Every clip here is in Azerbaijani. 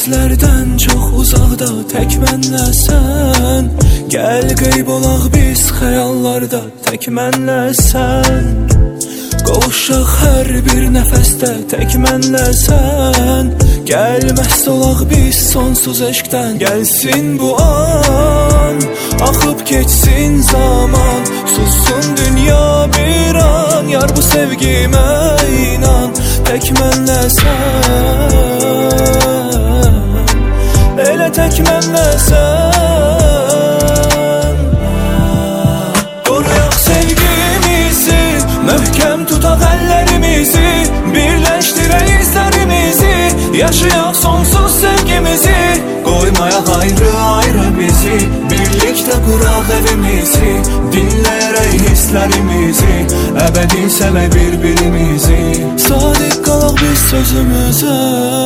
Gözlərdən çox uzaqda tək mənlə sən. Gəl qeyb olaq biz xəyallarda tək mənlə sən. Qovuşaq hər bir nəfəsdə tək mənlə sən. Gəl məhz olaq biz sonsuz eşqdən. Gəlsin bu an, axıb keçsin zaman. Sussun dünya bir an, yar bu sevgimə inan. Tək mənlə sən, elə tək mənlə sən. Qoruyaq sevgimizi, möhkəm tutaq əllərimizi. Birləşdirək hisslərimizi, yaşayaq sonsuz sevgimizi. Qoymayaq ayrı-ayrı bizi, birlikdə quraq evimizi. Dinləyərək hisslərimizi, əbədi sevək bir-birimizi. Sadiq qalaq biz sözümüzə.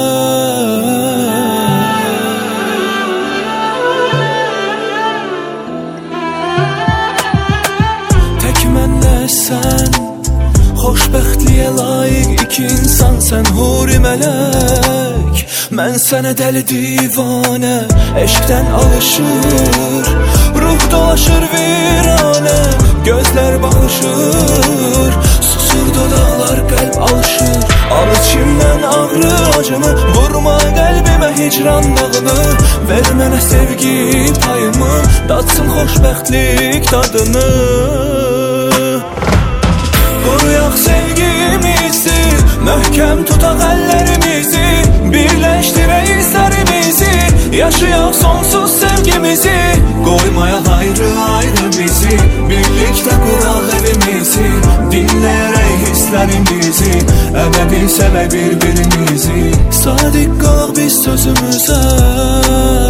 Tək mənlə sən, xoşbəxtliyə layiq iki insan. Sən huri mələk, mən sənə dəli divanə. Eşqdən alışır, ruh dolaşır viranə. Gözlər bağışır, susur dodaqlar, qəlb alışır. Al içimdən ağrı acımı, vurma qəlbimə hicran dağını. Ver mənə sevgi payımı, datsın xoşbəxtlik dadını. Qoruyaq sevgimizi, möhkəm tutaq əllərimizi. Birləşdirək hisslərimizi, yaşayaq sonsuz sevgimizi. Qoymayaq ayrı-ayrı bizi, birlikdə quraq evimizi. Dinləyərək hisslərimizi, əbədi sevək bir-birimizi. Sadiq qalaq biz sözümüzə.